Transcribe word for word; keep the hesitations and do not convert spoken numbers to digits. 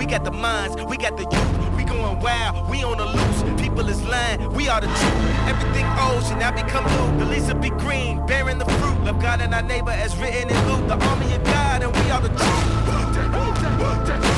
We got the minds, we got the youth. We going wild, we on the loose. People is lying, we are the truth. Everything old should now become new. The leaves will be green, bearing the fruit. Love God and our neighbor as written in Luke. The army of God and we are the truth.